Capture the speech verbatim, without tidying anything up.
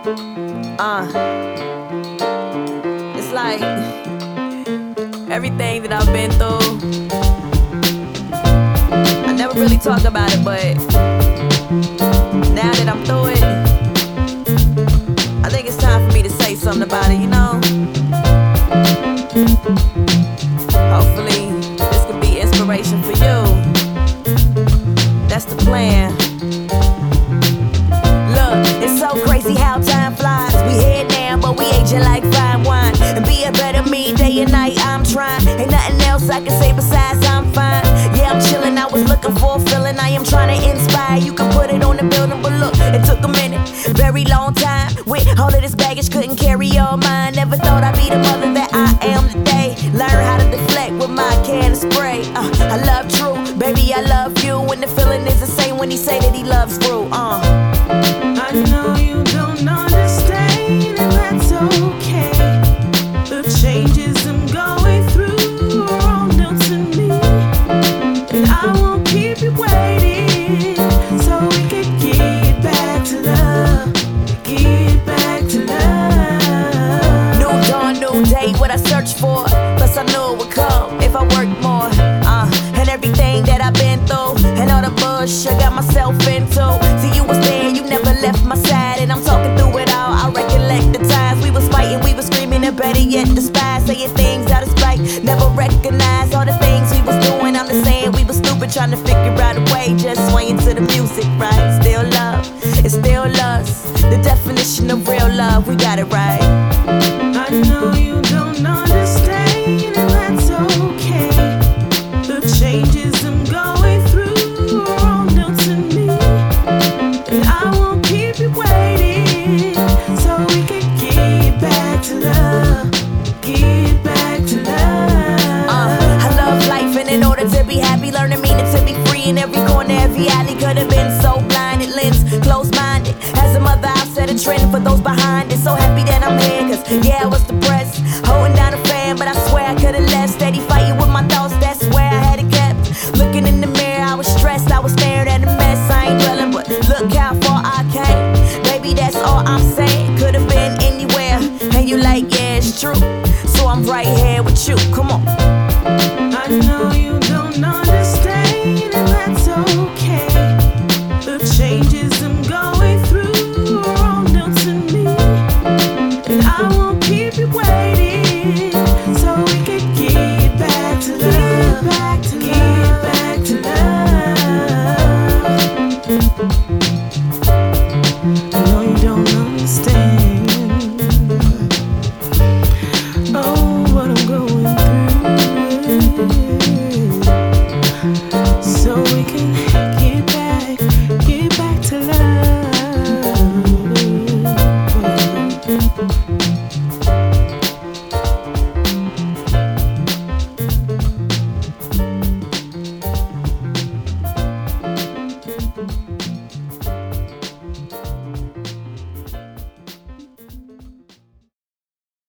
Uh, it's like everything that I've been through. I never really talk about it, but now that I'm through it, I think it's time for me to say something about it, you know? Hopefully, this could be inspiration for you. That's the plan. Look, it's so crazy how time flies. We here now, but we aging like fine wine. And be a better me day and night, I'm trying. Ain't nothing else I can say besides I'm fine. Yeah, I'm chilling, I was looking for a feeling. I am trying to inspire, you can put it on the building. But look, it took a minute, very long time. With all of this baggage, couldn't carry all mine. Never thought I'd be the mother that I am today. Learn how to deflect with my can of spray. uh, I love true, baby, I love you. And the feeling is the same when he say that he loves fruit. uh. I know you don't understand, and that's okay. The changes I'm going through are all new to me, and I won't keep you waiting, so we can get back to love, get back to love. New dawn, new day, what I search for. Plus I knew it would come if I worked more. uh, And everything that I've been through, and all the bush I got myself into. See, you was there, you never left my side, and I'm talking through it all. I recollect the times we was fighting, we was screaming, and better yet despise. Saying things out of spite, never recognize all the things we was doing. I'm just saying we was stupid, trying to figure out a way, just swaying to the music, right? Still love, it's still us. The definition of real love, we got it right. I know you don't understand, and that's okay. The changes I'm going through are all new to me, and I won't keep you waiting, so we can get back to love, get back to love. Uh, I love life, and in order to be happy, learn to mean it, to be free in every corner, every alley. Could have been so blinded, lens closed-minded. As a mother, I've set a trend for those behind it. So happy that I'm here, cause yeah, I was depressed.